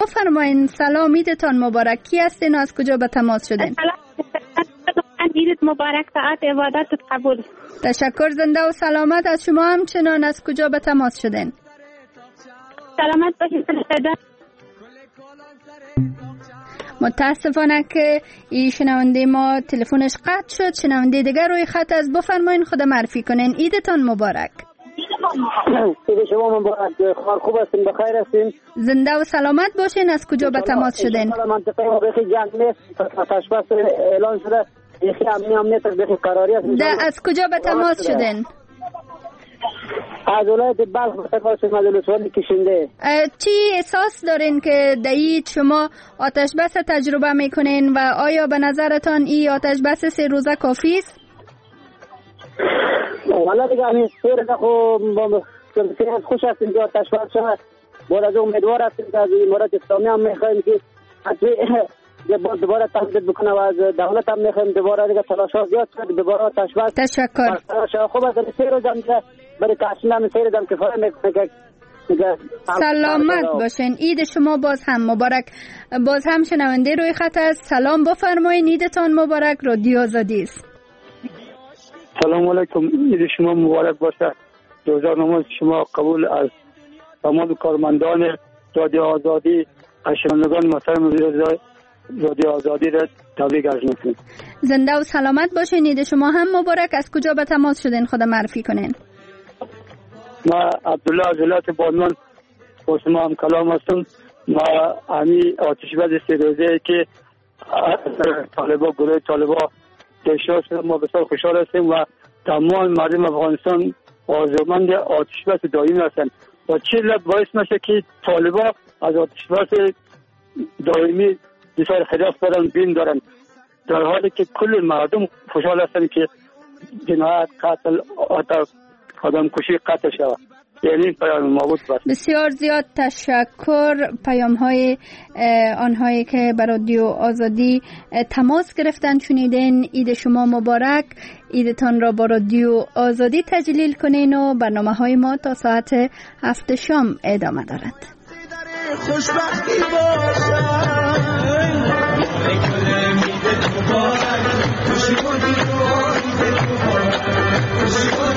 بفرمایین. سلام، عیدتان مبارک. کی هستین و از کجا به تماس شدین؟ عیدت مبارک، ساعت عبادت قبول. تشکر، زنده و سلامت. از شما همچنان از کجا به تماس شدین؟ سلامت باشید. متاسفانه که این شنونده ما تلفنش قطع شد. شنونده دیگر روی خط از بفرمایین خود معرفی کنین. عیدتان مبارک. عید شما مبارک. خار خوب هستین؟ بخیر هستین؟ زنده و سلامت باشین. از کجا به تماس شدین؟ منطقه ما بخی جنگ نیست، تشبیه اعلان شده، بخی امنیت بخی قراری است. از کجا به تماس شدین؟ از ولایت بلخ به تماس شدم، از ولسوالی کشنده. چی احساس دارین که در عید شما آتش بس تجربه میکنین و آیا به نظرتان این آتش بس 3 روزه کافی است؟ والا دیگه همین 3 روزه خب خوش هستیم که آتش بس شود. باید از امیدوار هستیم که از امارات اسلامی هم میخوایم که دوباره تمدید بکنه و از دولت هم میخوایم دوباره دیگه تلاش‌ها زیاد شد، دوباره آتش بس. تشکر. خوب است. 3 روزه هم برای کاشتن هم 3 روزه هم کفایت میکنه که سلامت باشین. عید شما باز هم مبارک. باز هم شنونده روی خط است. سلام، بفرمایین. عیدتان مبارک. رادیو آزادی است. سلام علیکم. عید شما مبارک باشه. روزه نماز شما قبول از تمام کارمندان رادیو آزادی، شنوندگان محترم رادیو آزادی را تبریک عرض می‌کنم. زنده و سلامت باشین. عید شما هم مبارک. از کجا به تماس شدین خود معرفی کنین؟ ما عبدالله از ولایت بانوان اسما هم کلام هستم. ما همی آتش بس 3 روزه که گروه طالبا دشار شد، ما بسیار خوشحال هستیم و تمام مردم افغانستان آرزومند آتش بس دائمی هستند و چه باعث میشه که طالبا از آتش بس دائمی بسیار خلاف دارن، بین دارن، در حالی که کل مردم خوشحال هستند که جنایت، قتل، آدم کشی قطع شود. یعنی پیام ما بود. بسیار زیاد تشکر. پیام های آنهایی که بر رادیو آزادی تماس گرفتن شنیدین. عید شما مبارک. عیدتان را با رادیو آزادی تجلیل کنین و برنامه های ما تا ساعت 7 شام ادامه دارد. خوشبختی باشد.